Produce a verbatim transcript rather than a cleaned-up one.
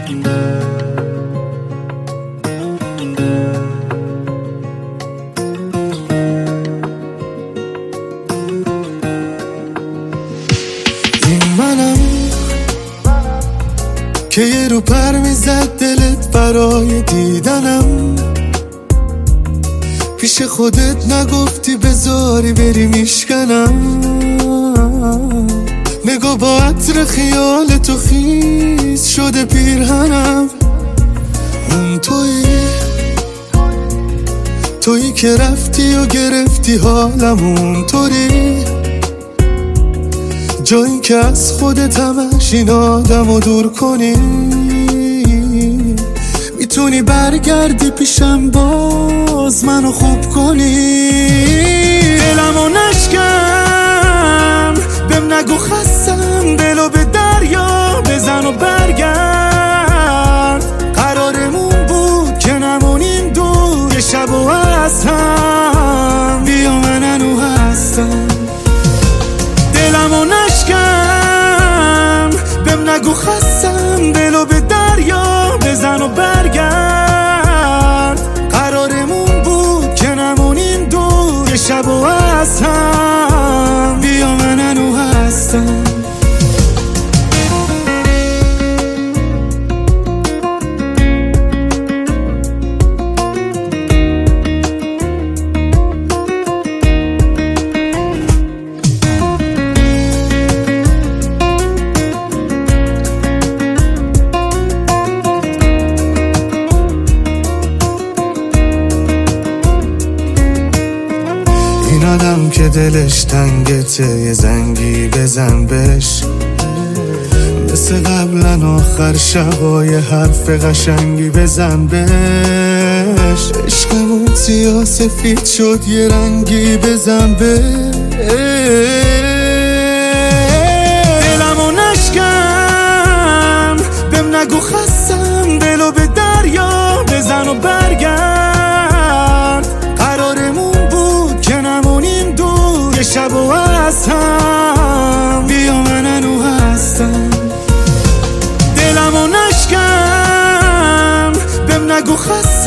این منم که یه رو پر میزد دلت برای دیدنم، پیش خودت نگفتی بذاری بری میشکنم. نگاه با عطر خیال تو خیس شده پیرهنم. اون تویی تویی که رفتی و گرفتی حالم، اون طوری جایی که از خودت همش این آدم رو دور کنی. میتونی برگردی پیشم باز منو خوب کنی. دلمو نشکن بهم نگو خستم، دلو به دریا بزن و برگرد. قرارمون بود که نمونیم دور یه شب و از هم، بیا من انو هستم. دلمو نشکن بهم نگو خستم، دلو به دریا بزن و برگرد. قرارمون بود که نمونیم دور یه شب و از هم، بیا من انو هستم. این آدم که دلش تنگته یه زنگی بزن بهش، مثل قبلا آخر شبای حرف قشنگی بزن بهش. عشقمون سیاه سفید شد یه رنگی بزن بهش. دلمو نشکن بهم نگو خستم، دلو به دریا بزن و برگرد. قرارمون بود که نمونیم دور یه شب و از هم، بیا من انو هستم. دلمو نشکن بهم نگو خستم،